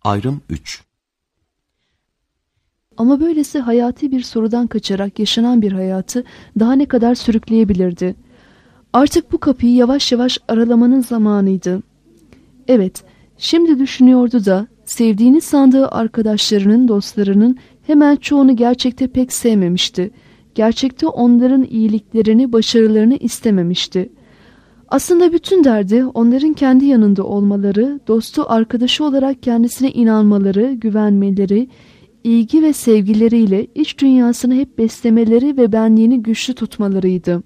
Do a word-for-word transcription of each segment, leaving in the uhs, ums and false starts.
Ayrım üç. Ama böylesi hayati bir sorudan kaçarak yaşanan bir hayatı daha ne kadar sürükleyebilirdi? Artık bu kapıyı yavaş yavaş aralamanın zamanıydı. Evet, şimdi düşünüyordu da sevdiğini sandığı arkadaşlarının, dostlarının hemen çoğunu gerçekte pek sevmemişti. Gerçekte onların iyiliklerini, başarılarını istememişti. Aslında bütün derdi onların kendi yanında olmaları, dostu arkadaşı olarak kendisine inanmaları, güvenmeleri, ilgi ve sevgileriyle iç dünyasını hep beslemeleri ve benliğini güçlü tutmalarıydı.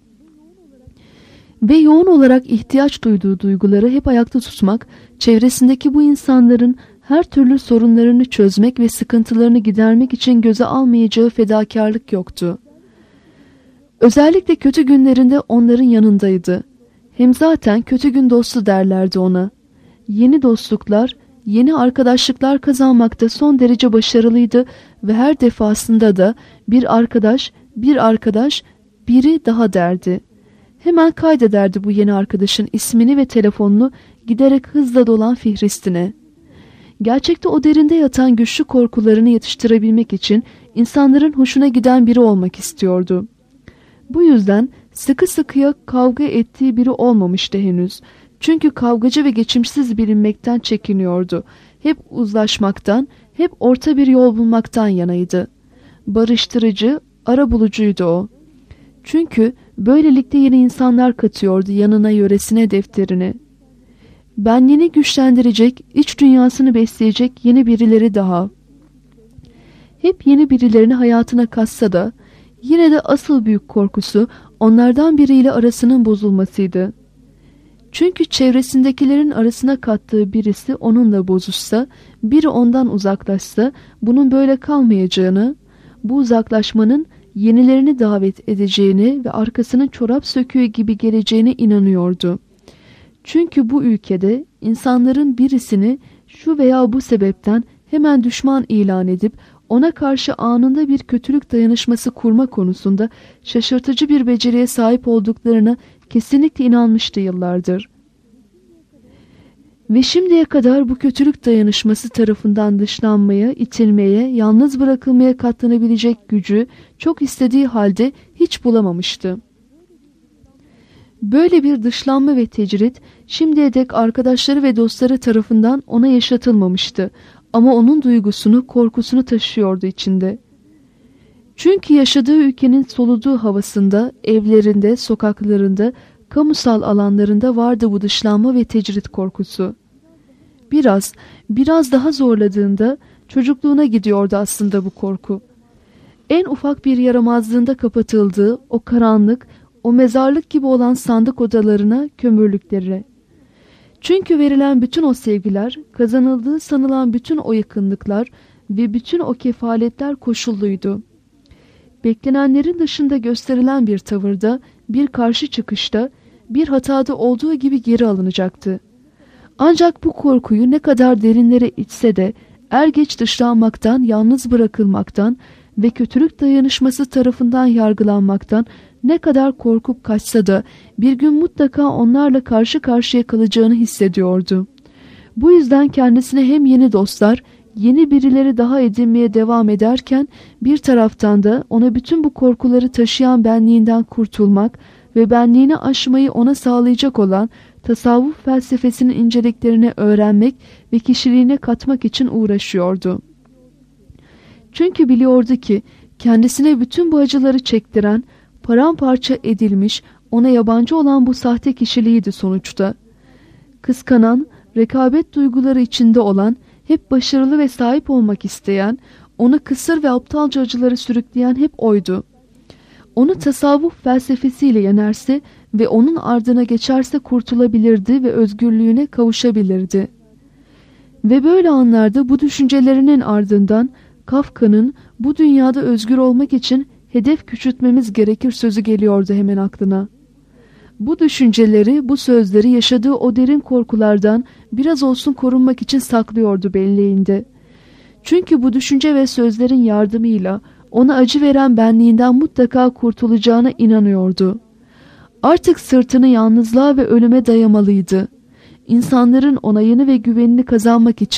Ve yoğun olarak ihtiyaç duyduğu duyguları hep ayakta tutmak, çevresindeki bu insanların her türlü sorunlarını çözmek ve sıkıntılarını gidermek için göze almayacağı fedakarlık yoktu. Özellikle kötü günlerinde onların yanındaydı. Hem zaten kötü gün dostu derlerdi ona. Yeni dostluklar, yeni arkadaşlıklar kazanmakta son derece başarılıydı ve her defasında da bir arkadaş, bir arkadaş, biri daha derdi. Hemen kaydederdi bu yeni arkadaşın ismini ve telefonunu giderek hızla dolan fihristine. Gerçekte o derinde yatan güçlü korkularını yatıştırabilmek için insanların hoşuna giden biri olmak istiyordu. Bu yüzden sıkı sıkıya kavga ettiği biri olmamıştı henüz. Çünkü kavgacı ve geçimsiz bilinmekten çekiniyordu. Hep uzlaşmaktan, hep orta bir yol bulmaktan yanaydı. Barıştırıcı, arabulucuydu o. Çünkü böylelikle yeni insanlar katıyordu yanına, yöresine, defterine. Benliğini güçlendirecek, iç dünyasını besleyecek yeni birileri daha. Hep yeni birilerini hayatına katsa da yine de asıl büyük korkusu onlardan biriyle arasının bozulmasıydı. Çünkü çevresindekilerin arasına kattığı birisi onunla bozuşsa, biri ondan uzaklaşsa bunun böyle kalmayacağını, bu uzaklaşmanın yenilerini davet edeceğini ve arkasının çorap söküğü gibi geleceğine inanıyordu. Çünkü bu ülkede insanların birisini şu veya bu sebepten hemen düşman ilan edip ona karşı anında bir kötülük dayanışması kurma konusunda şaşırtıcı bir beceriye sahip olduklarına kesinlikle inanmıştı yıllardır. Ve şimdiye kadar bu kötülük dayanışması tarafından dışlanmaya, itilmeye, yalnız bırakılmaya katlanabilecek gücü çok istediği halde hiç bulamamıştı. Böyle bir dışlanma ve tecrit şimdiye dek arkadaşları ve dostları tarafından ona yaşatılmamıştı. Ama onun duygusunu, korkusunu taşıyordu içinde. Çünkü yaşadığı ülkenin soluduğu havasında, evlerinde, sokaklarında, kamusal alanlarında vardı bu dışlanma ve tecrit korkusu. Biraz, biraz daha zorladığında çocukluğuna gidiyordu aslında bu korku. En ufak bir yaramazlığında kapatıldığı o karanlık, o mezarlık gibi olan sandık odalarına, kömürlüklerine. Çünkü verilen bütün o sevgiler, kazanıldığı sanılan bütün o yakınlıklar ve bütün o kefaletler koşulluydu. Beklenenlerin dışında gösterilen bir tavırda, bir karşı çıkışta, bir hatada olduğu gibi geri alınacaktı. Ancak bu korkuyu ne kadar derinlere itse de er geç dışlanmaktan, yalnız bırakılmaktan ve kötülük dayanışması tarafından yargılanmaktan ne kadar korkup kaçsa da bir gün mutlaka onlarla karşı karşıya kalacağını hissediyordu. Bu yüzden kendisine hem yeni dostlar, yeni birileri daha edinmeye devam ederken bir taraftan da ona bütün bu korkuları taşıyan benliğinden kurtulmak ve benliğini aşmayı ona sağlayacak olan tasavvuf felsefesinin inceliklerini öğrenmek ve kişiliğine katmak için uğraşıyordu. Çünkü biliyordu ki kendisine bütün bu acıları çektiren, paramparça edilmiş, ona yabancı olan bu sahte kişiliğiydi sonuçta. Kıskanan, rekabet duyguları içinde olan, hep başarılı ve sahip olmak isteyen, onu kısır ve aptalca acıları sürükleyen hep oydu. Onu tasavvuf felsefesiyle yenerse ve onun ardına geçerse kurtulabilirdi ve özgürlüğüne kavuşabilirdi. Ve böyle anlarda bu düşüncelerinin ardından Kafka'nın bu dünyada özgür olmak için hedef küçültmemiz gerekir sözü geliyordu hemen aklına. Bu düşünceleri, bu sözleri yaşadığı o derin korkulardan biraz olsun korunmak için saklıyordu belleğinde. Çünkü bu düşünce ve sözlerin yardımıyla ona acı veren benliğinden mutlaka kurtulacağına inanıyordu. Artık sırtını yalnızlığa ve ölüme dayamalıydı. İnsanların onayını ve güvenini kazanmak için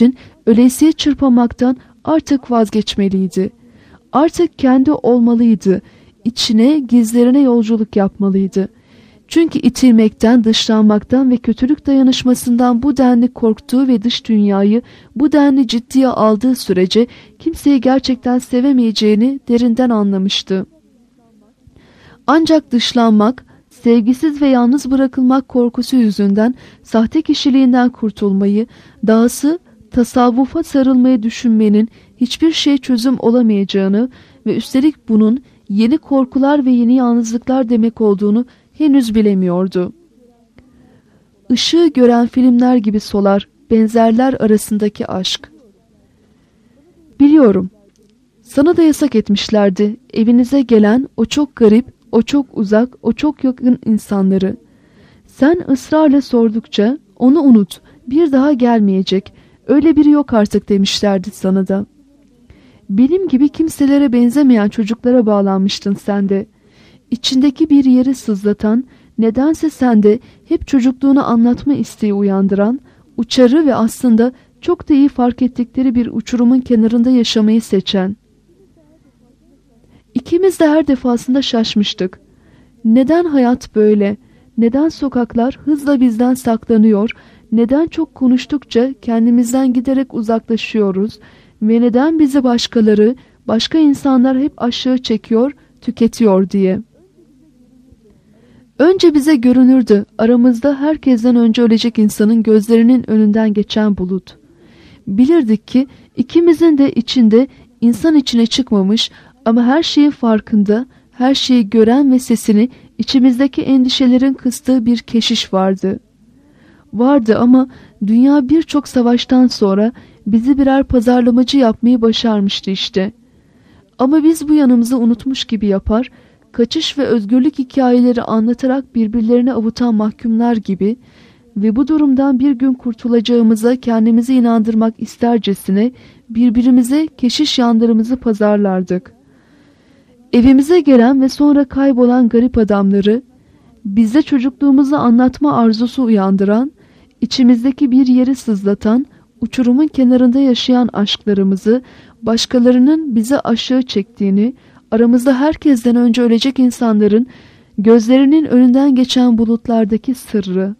ölesiye çırpınmaktan artık vazgeçmeliydi. Artık kendi olmalıydı. İçine, gizlerine yolculuk yapmalıydı. Çünkü itilmekten, dışlanmaktan ve kötülük dayanışmasından bu denli korktuğu ve dış dünyayı bu denli ciddiye aldığı sürece kimseyi gerçekten sevemeyeceğini derinden anlamıştı. Ancak dışlanmak, sevgisiz ve yalnız bırakılmak korkusu yüzünden sahte kişiliğinden kurtulmayı, dahası tasavvufa sarılmayı düşünmenin hiçbir şey çözüm olamayacağını ve üstelik bunun yeni korkular ve yeni yalnızlıklar demek olduğunu henüz bilemiyordu. Işığı gören filmler gibi solar, benzerler arasındaki aşk. Biliyorum, sana da yasak etmişlerdi evinize gelen o çok garip, o çok uzak, o çok yakın insanları. Sen ısrarla sordukça onu unut, bir daha gelmeyecek, öyle biri yok artık demişlerdi sana da. Benim gibi kimselere benzemeyen çocuklara bağlanmıştın sen de. İçindeki bir yeri sızlatan, nedense sende hep çocukluğunu anlatma isteği uyandıran, uçarı ve aslında çok da iyi fark ettikleri bir uçurumun kenarında yaşamayı seçen. İkimiz de her defasında şaşmıştık. Neden hayat böyle? Neden sokaklar hızla bizden saklanıyor? Neden çok konuştukça kendimizden giderek uzaklaşıyoruz? Ve neden bizi başkaları, başka insanlar hep aşağı çekiyor, tüketiyor diye. Önce bize görünürdü aramızda herkesten önce ölecek insanın gözlerinin önünden geçen bulut. Bilirdik ki ikimizin de içinde insan içine çıkmamış ama her şeyin farkında, her şeyi gören ve sesini içimizdeki endişelerin kıstığı bir keşiş vardı. Vardı ama dünya birçok savaştan sonra bizi birer pazarlamacı yapmayı başarmıştı işte. Ama biz bu yanımızı unutmuş gibi yapar, kaçış ve özgürlük hikayeleri anlatarak birbirlerine avutan mahkumlar gibi ve bu durumdan bir gün kurtulacağımıza kendimizi inandırmak istercesine birbirimize keşiş yanlarımızı pazarlardık. Evimize gelen ve sonra kaybolan garip adamları, bizde çocukluğumuzu anlatma arzusu uyandıran, içimizdeki bir yeri sızlatan, uçurumun kenarında yaşayan aşklarımızı, başkalarının bize aşağı çektiğini, aramızda herkesten önce ölecek insanların gözlerinin önünden geçen bulutlardaki sırrı.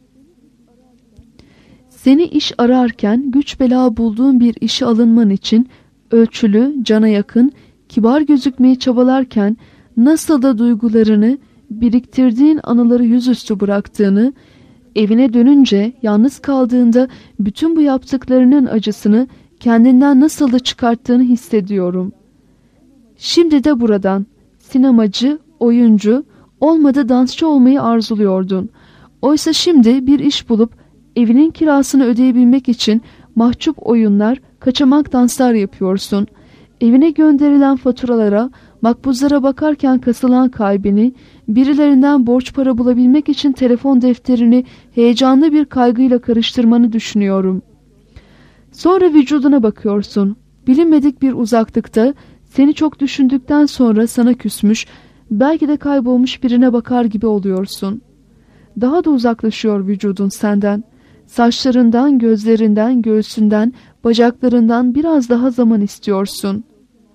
Seni iş ararken güç bela bulduğun bir işe alınman için ölçülü, cana yakın, kibar gözükmeyi çabalarken nasıl da duygularını, biriktirdiğin anıları yüzüstü bıraktığını, evine dönünce yalnız kaldığında bütün bu yaptıklarının acısını kendinden nasıl da çıkarttığını hissediyorum. Şimdi de buradan sinemacı, oyuncu, olmadı dansçı olmayı arzuluyordun. Oysa şimdi bir iş bulup evinin kirasını ödeyebilmek için mahcup oyunlar, kaçamak danslar yapıyorsun. Evine gönderilen faturalara, makbuzlara bakarken kasılan kalbini, birilerinden borç para bulabilmek için telefon defterini heyecanlı bir kaygıyla karıştırmanı düşünüyorum. Sonra vücuduna bakıyorsun. Bilinmedik bir uzaklıkta, seni çok düşündükten sonra sana küsmüş, belki de kaybolmuş birine bakar gibi oluyorsun. Daha da uzaklaşıyor vücudun senden. Saçlarından, gözlerinden, göğsünden, bacaklarından biraz daha zaman istiyorsun.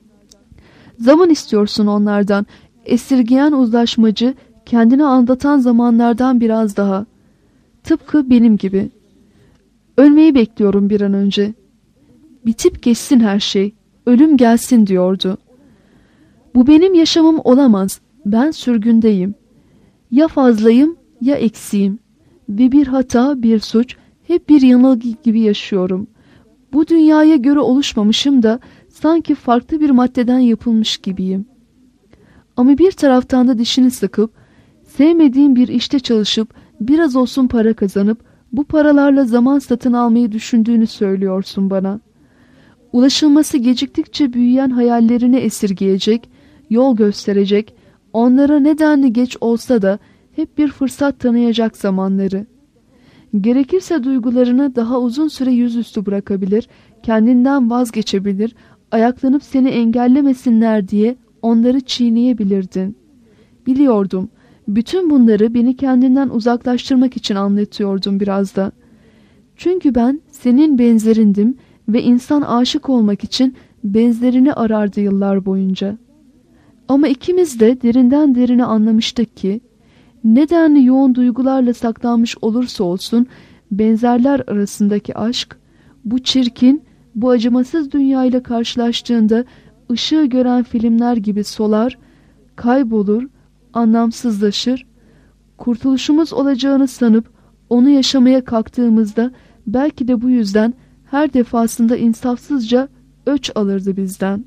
Zaman istiyorsun onlardan. Esirgeyen uzlaşmacı, kendini aldatan zamanlardan biraz daha. Tıpkı benim gibi. Ölmeyi bekliyorum bir an önce. Bitip geçsin her şey. Ölüm gelsin diyordu. Bu benim yaşamım olamaz. Ben sürgündeyim. Ya fazlayım ya eksiğim. Ve bir hata, bir suç, hep bir yanılgı gibi yaşıyorum. Bu dünyaya göre oluşmamışım da sanki farklı bir maddeden yapılmış gibiyim. Ama bir taraftan da dişini sıkıp, sevmediğim bir işte çalışıp, biraz olsun para kazanıp, bu paralarla zaman satın almayı düşündüğünü söylüyorsun bana. Ulaşılması geciktikçe büyüyen hayallerini esirgeyecek, yol gösterecek, onlara nedenli geç olsa da hep bir fırsat tanıyacak zamanları. Gerekirse duygularını daha uzun süre yüzüstü bırakabilir, kendinden vazgeçebilir, ayaklanıp seni engellemesinler diye onları çiğneyebilirdin. Biliyordum, bütün bunları beni kendinden uzaklaştırmak için anlatıyordum biraz da. Çünkü ben senin benzerindim ve insan aşık olmak için benzerini arardı yıllar boyunca. Ama ikimiz de derinden derine anlamıştık ki, nedenli yoğun duygularla saklanmış olursa olsun benzerler arasındaki aşk, bu çirkin, bu acımasız dünyayla karşılaştığında ışığı gören filmler gibi solar, kaybolur, anlamsızlaşır, kurtuluşumuz olacağını sanıp onu yaşamaya kalktığımızda belki de bu yüzden her defasında insafsızca öç alırdı bizden.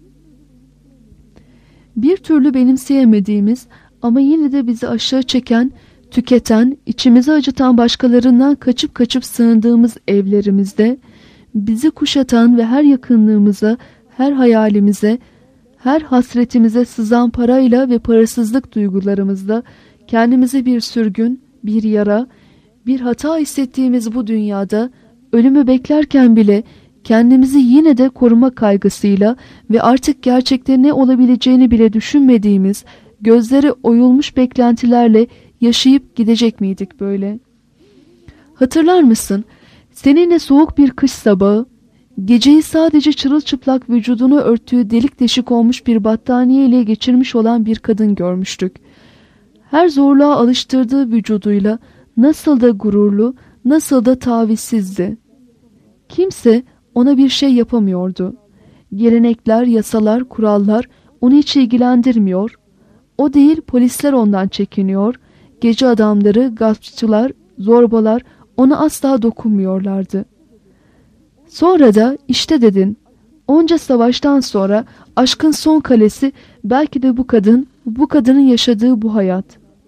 Bir türlü benimseyemediğimiz ama yine de bizi aşağı çeken, tüketen, içimizi acıtan başkalarından kaçıp kaçıp sığındığımız evlerimizde, bizi kuşatan ve her yakınlığımıza, her hayalimize, her hasretimize sızan parayla ve parasızlık duygularımızda kendimizi bir sürgün, bir yara, bir hata hissettiğimiz bu dünyada ölümü beklerken bile kendimizi yine de koruma kaygısıyla ve artık gerçekte ne olabileceğini bile düşünmediğimiz, gözleri oyulmuş beklentilerle yaşayıp gidecek miydik böyle? Hatırlar mısın? Seninle soğuk bir kış sabahı, geceyi sadece çırılçıplak vücudunu örttüğü delik deşik olmuş bir battaniye ile geçirmiş olan bir kadın görmüştük. Her zorluğa alıştırdığı vücuduyla nasıl da gururlu, nasıl da tavizsizdi. Kimse ona bir şey yapamıyordu. Gelenekler, yasalar, kurallar onu hiç ilgilendirmiyor. O değil, polisler ondan çekiniyor. Gece adamları, gaspçılar, zorbalar ona asla dokunmuyorlardı. Sonra da işte dedin, onca savaştan sonra aşkın son kalesi belki de bu kadın, bu kadının yaşadığı bu hayat.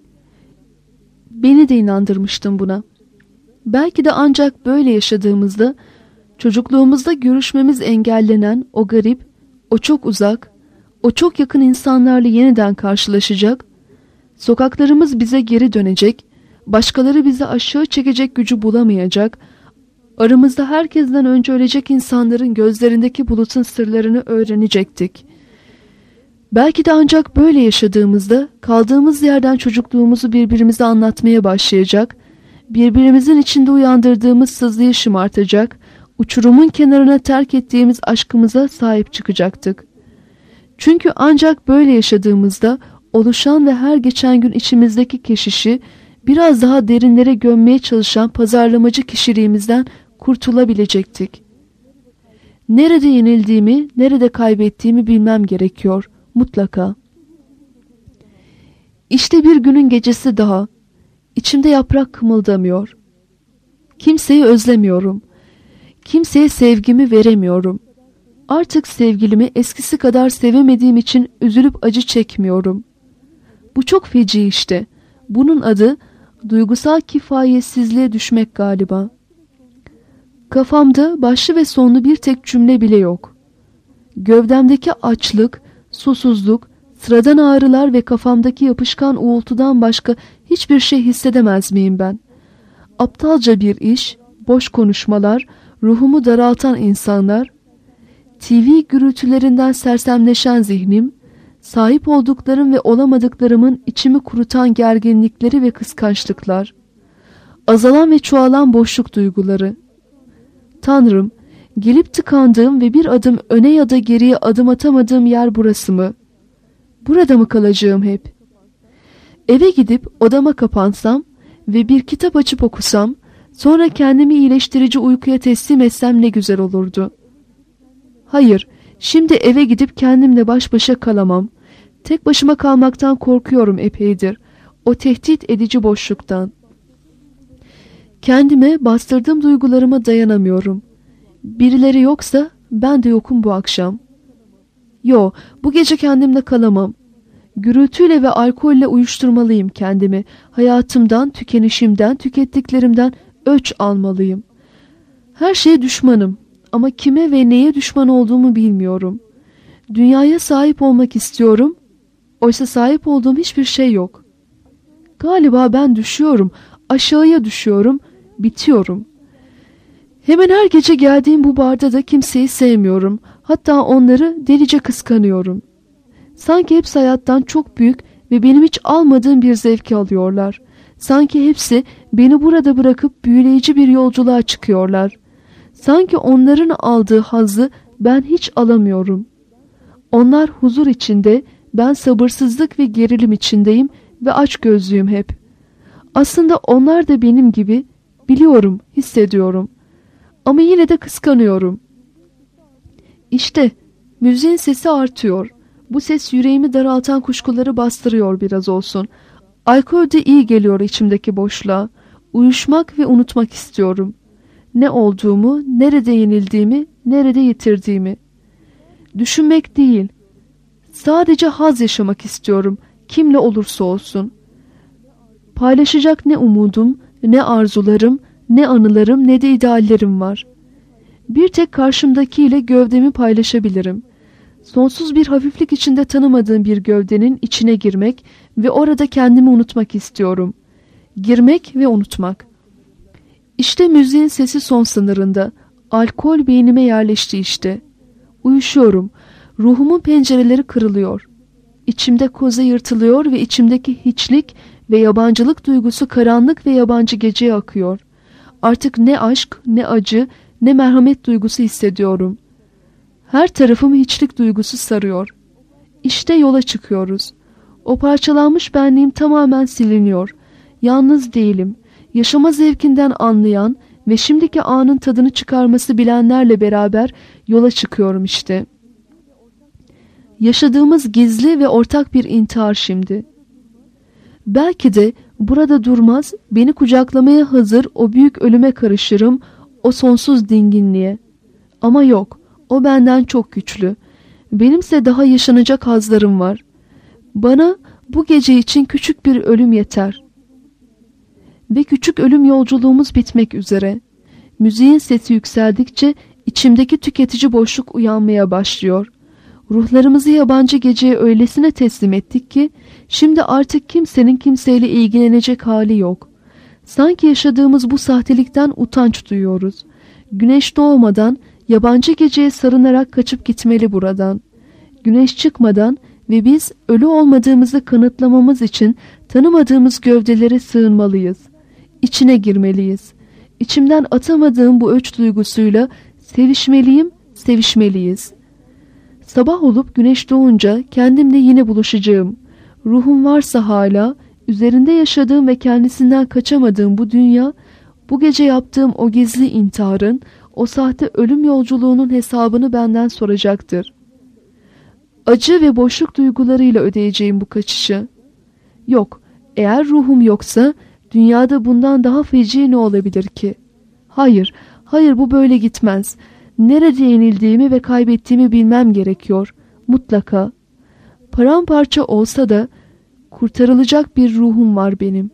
Beni de inandırmıştın buna. Belki de ancak böyle yaşadığımızda, çocukluğumuzda görüşmemiz engellenen o garip, o çok uzak, o çok yakın insanlarla yeniden karşılaşacak, sokaklarımız bize geri dönecek, başkaları bizi aşağı çekecek gücü bulamayacak, aramızda herkesten önce ölecek insanların gözlerindeki bulutun sırlarını öğrenecektik. Belki de ancak böyle yaşadığımızda kaldığımız yerden çocukluğumuzu birbirimize anlatmaya başlayacak, birbirimizin içinde uyandırdığımız sızıyı şımartacak, uçurumun kenarına terk ettiğimiz aşkımıza sahip çıkacaktık. Çünkü ancak böyle yaşadığımızda oluşan ve her geçen gün içimizdeki keşişi biraz daha derinlere gömmeye çalışan pazarlamacı kişiliğimizden kurtulabilecektik. Nerede yenildiğimi, nerede kaybettiğimi bilmem gerekiyor, mutlaka. İşte bir günün gecesi daha. İçimde yaprak kımıldamıyor. Kimseyi özlemiyorum. Kimseye sevgimi veremiyorum. Artık sevgilimi eskisi kadar sevemediğim için üzülüp acı çekmiyorum. Bu çok feci işte. Bunun adı duygusal kifayetsizliğe düşmek galiba. Kafamda başlı ve sonlu bir tek cümle bile yok. Gövdemdeki açlık, susuzluk, sıradan ağrılar ve kafamdaki yapışkan uğultudan başka hiçbir şey hissedemez miyim ben? Aptalca bir iş, boş konuşmalar, ruhumu daraltan insanlar, T V gürültülerinden sersemleşen zihnim, sahip olduklarım ve olamadıklarımın içimi kurutan gerginlikleri ve kıskançlıklar, azalan ve çoğalan boşluk duyguları. Tanrım, gelip tıkandığım ve bir adım öne ya da geriye adım atamadığım yer burası mı? Burada mı kalacağım hep? Eve gidip odama kapansam ve bir kitap açıp okusam, sonra kendimi iyileştirici uykuya teslim etsem ne güzel olurdu. Hayır, şimdi eve gidip kendimle baş başa kalamam. Tek başıma kalmaktan korkuyorum epeydir. O tehdit edici boşluktan. Kendime, bastırdığım duygularıma dayanamıyorum. Birileri yoksa ben de yokum bu akşam. Yo, bu gece kendimle kalamam. Gürültüyle ve alkolle uyuşturmalıyım kendimi. Hayatımdan, tükenişimden, tükettiklerimden öç almalıyım. Her şeye düşmanım ama kime ve neye düşman olduğumu bilmiyorum. Dünyaya sahip olmak istiyorum. Oysa sahip olduğum hiçbir şey yok. Galiba ben düşüyorum, aşağıya düşüyorum, bitiyorum. Hemen her gece geldiğim bu barda da kimseyi sevmiyorum. Hatta onları delice kıskanıyorum. Sanki hepsi hayattan çok büyük ve benim hiç almadığım bir zevki alıyorlar. Sanki hepsi beni burada bırakıp büyüleyici bir yolculuğa çıkıyorlar. Sanki onların aldığı hazzı ben hiç alamıyorum. Onlar huzur içinde, ben sabırsızlık ve gerilim içindeyim ve açgözlüyüm hep. Aslında onlar da benim gibi, biliyorum, hissediyorum. Ama yine de kıskanıyorum. İşte müziğin sesi artıyor. Bu ses yüreğimi daraltan kuşkuları bastırıyor biraz olsun. Alkol de iyi geliyor içimdeki boşluğa. Uyuşmak ve unutmak istiyorum. Ne olduğumu, nerede yenildiğimi, nerede yitirdiğimi. Düşünmek değil. Sadece haz yaşamak istiyorum. Kimle olursa olsun. Paylaşacak ne umudum, ne arzularım, ne anılarım, ne de ideallerim var. Bir tek karşımdakiyle gövdemi paylaşabilirim. Sonsuz bir hafiflik içinde tanımadığım bir gövdenin içine girmek ve orada kendimi unutmak istiyorum. Girmek ve unutmak. İşte müziğin sesi son sınırında. Alkol beynime yerleşti işte. Uyuşuyorum. Ruhumun pencereleri kırılıyor. İçimde koza yırtılıyor ve içimdeki hiçlik ve yabancılık duygusu karanlık ve yabancı geceye akıyor. Artık ne aşk, ne acı, ne merhamet duygusu hissediyorum. Her tarafımı hiçlik duygusu sarıyor. İşte yola çıkıyoruz. O parçalanmış benliğim tamamen siliniyor. Yalnız değilim. Yaşama zevkinden anlayan ve şimdiki anın tadını çıkarması bilenlerle beraber yola çıkıyorum işte. Yaşadığımız gizli ve ortak bir intihar şimdi. Belki de burada durmaz, beni kucaklamaya hazır o büyük ölüme karışırım, o sonsuz dinginliğe. Ama yok, o benden çok güçlü. Benimse daha yaşanacak hazlarım var. Bana bu gece için küçük bir ölüm yeter. Ve küçük ölüm yolculuğumuz bitmek üzere. Müziğin sesi yükseldikçe içimdeki tüketici boşluk uyanmaya başlıyor. Ruhlarımızı yabancı geceye öylesine teslim ettik ki şimdi artık kimsenin kimseyle ilgilenecek hali yok. Sanki yaşadığımız bu sahtelikten utanç duyuyoruz. Güneş doğmadan yabancı geceye sarınarak kaçıp gitmeli buradan. Güneş çıkmadan ve biz ölü olmadığımızı kanıtlamamız için tanımadığımız gövdelere sığınmalıyız. İçine girmeliyiz. İçimden atamadığım bu öç duygusuyla sevişmeliyim, sevişmeliyiz. Sabah olup güneş doğunca kendimle yine buluşacağım. Ruhum varsa hala, üzerinde yaşadığım ve kendisinden kaçamadığım bu dünya, bu gece yaptığım o gizli intiharın, o sahte ölüm yolculuğunun hesabını benden soracaktır. Acı ve boşluk duygularıyla ödeyeceğim bu kaçışı. Yok, eğer ruhum yoksa, dünyada bundan daha feci ne olabilir ki? Hayır, hayır bu böyle gitmez. Nerede yenildiğimi ve kaybettiğimi bilmem gerekiyor. Mutlaka. Paramparça olsa da kurtarılacak bir ruhum var benim.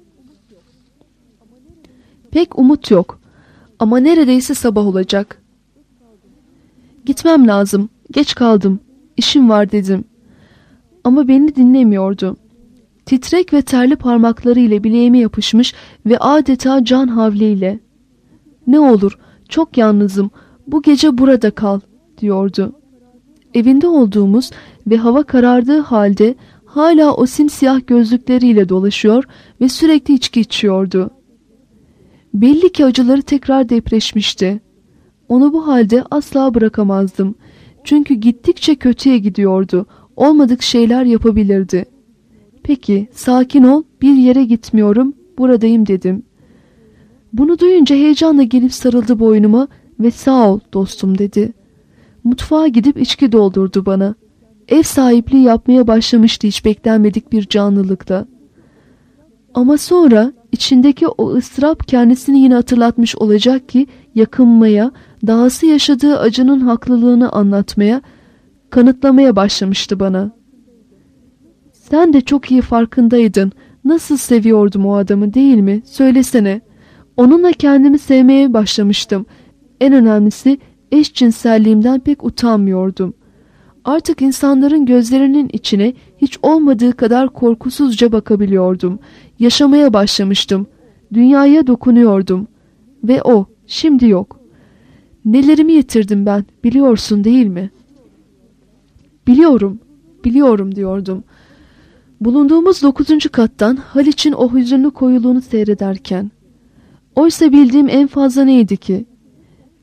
Pek umut yok. Ama neredeyse sabah olacak. Gitmem lazım. Geç kaldım. İşim var dedim. Ama beni dinlemiyordu. Titrek ve terli parmaklarıyla bileğime yapışmış ve adeta can havliyle. Ne olur, çok yalnızım. Bu gece burada kal, diyordu. Evinde olduğumuz ve hava karardığı halde hala o simsiyah gözlükleriyle dolaşıyor ve sürekli içki içiyordu. Belli ki acıları tekrar depreşmişti. Onu bu halde asla bırakamazdım. Çünkü gittikçe kötüye gidiyordu. Olmadık şeyler yapabilirdi. Peki, sakin ol, bir yere gitmiyorum, buradayım dedim. Bunu duyunca heyecanla gelip sarıldı boynuma ve sağ ol dostum dedi. Mutfağa gidip içki doldurdu bana. Ev sahipliği yapmaya başlamıştı hiç beklenmedik bir canlılıkta. Ama sonra içindeki o ıstırap kendisini yine hatırlatmış olacak ki yakınmaya, dahası yaşadığı acının haklılığını anlatmaya, kanıtlamaya başlamıştı bana. Sen de çok iyi farkındaydın. Nasıl seviyordum o adamı değil mi? Söylesene. Onunla kendimi sevmeye başlamıştım. En önemlisi eşcinselliğimden pek utanmıyordum. Artık insanların gözlerinin içine hiç olmadığı kadar korkusuzca bakabiliyordum. Yaşamaya başlamıştım. Dünyaya dokunuyordum. Ve o, şimdi yok. Nelerimi yitirdim ben, biliyorsun değil mi? Biliyorum, biliyorum diyordum. Bulunduğumuz dokuzuncu kattan Haliç'in o hüzünlü koyuluğunu seyrederken. Oysa bildiğim en fazla neydi ki?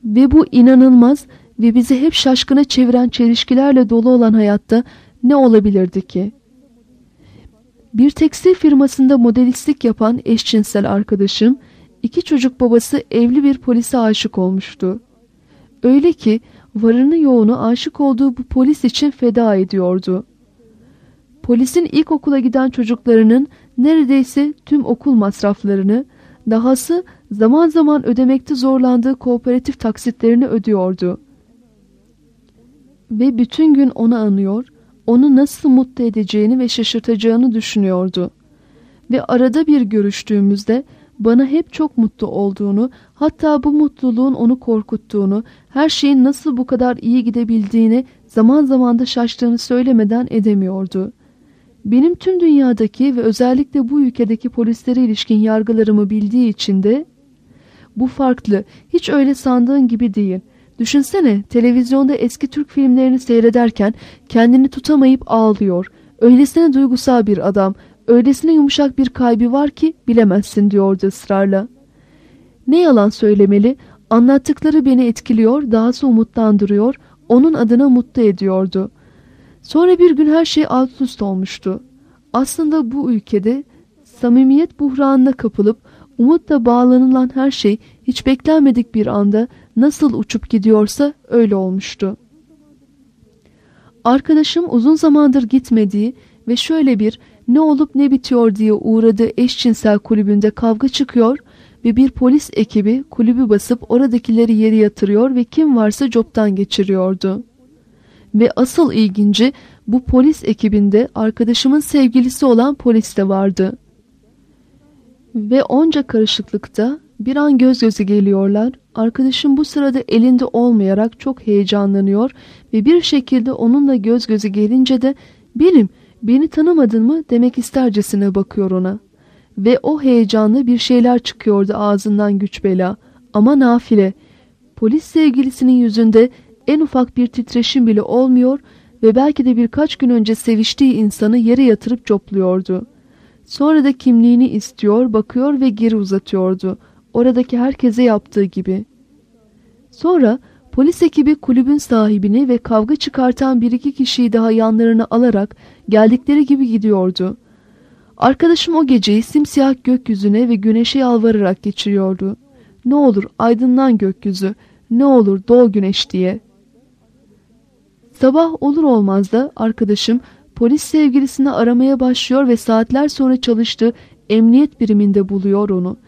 Ve bu inanılmaz ve bizi hep şaşkına çeviren çelişkilerle dolu olan hayatta ne olabilirdi ki? Bir tekstil firmasında modelistlik yapan eşcinsel arkadaşım, iki çocuk babası evli bir polise aşık olmuştu. Öyle ki varını yoğunu aşık olduğu bu polis için feda ediyordu. Polisin ilkokula giden çocuklarının neredeyse tüm okul masraflarını, dahası zaman zaman ödemekte zorlandığı kooperatif taksitlerini ödüyordu. Ve bütün gün onu anıyor, onu nasıl mutlu edeceğini ve şaşırtacağını düşünüyordu. Ve arada bir görüştüğümüzde bana hep çok mutlu olduğunu, hatta bu mutluluğun onu korkuttuğunu, her şeyin nasıl bu kadar iyi gidebildiğini zaman zaman da şaştığını söylemeden edemiyordu. Benim tüm dünyadaki ve özellikle bu ülkedeki polislere ilişkin yargılarımı bildiği için de bu farklı, hiç öyle sandığın gibi değil. Düşünsene, televizyonda eski Türk filmlerini seyrederken kendini tutamayıp ağlıyor. Öylesine duygusal bir adam, öylesine yumuşak bir kalbi var ki bilemezsin diyordu ısrarla. Ne yalan söylemeli, anlattıkları beni etkiliyor, dahası umutlandırıyor, onun adına mutlu ediyordu. Sonra bir gün her şey alt üst olmuştu. Aslında bu ülkede samimiyet buhranına kapılıp umutla bağlanılan her şey hiç beklenmedik bir anda nasıl uçup gidiyorsa öyle olmuştu. Arkadaşım uzun zamandır gitmediği ve şöyle bir ne olup ne bitiyor diye uğradığı eşcinsel kulübünde kavga çıkıyor ve bir polis ekibi kulübü basıp oradakileri yere yatırıyor ve kim varsa coptan geçiriyordu. Ve asıl ilginci, bu polis ekibinde arkadaşımın sevgilisi olan polis de vardı. Ve onca karışıklıkta bir an göz göze geliyorlar. Arkadaşım bu sırada elinde olmayarak çok heyecanlanıyor ve bir şekilde onunla göz göze gelince de benim, beni tanımadın mı demek istercesine bakıyor ona. Ve o heyecanla bir şeyler çıkıyordu ağzından güç bela. Ama nafile. Polis sevgilisinin yüzünde en ufak bir titreşim bile olmuyor ve belki de birkaç gün önce seviştiği insanı yere yatırıp copluyordu. Sonra da kimliğini istiyor, bakıyor ve geri uzatıyordu. Oradaki herkese yaptığı gibi. Sonra polis ekibi kulübün sahibini ve kavga çıkartan bir iki kişiyi daha yanlarına alarak geldikleri gibi gidiyordu. Arkadaşım o geceyi simsiyah gökyüzüne ve güneşe yalvararak geçiriyordu. Ne olur aydınlan gökyüzü, ne olur doğ güneş diye. Sabah olur olmaz da arkadaşım polis sevgilisini aramaya başlıyor ve saatler sonra çalıştığı emniyet biriminde buluyor onu.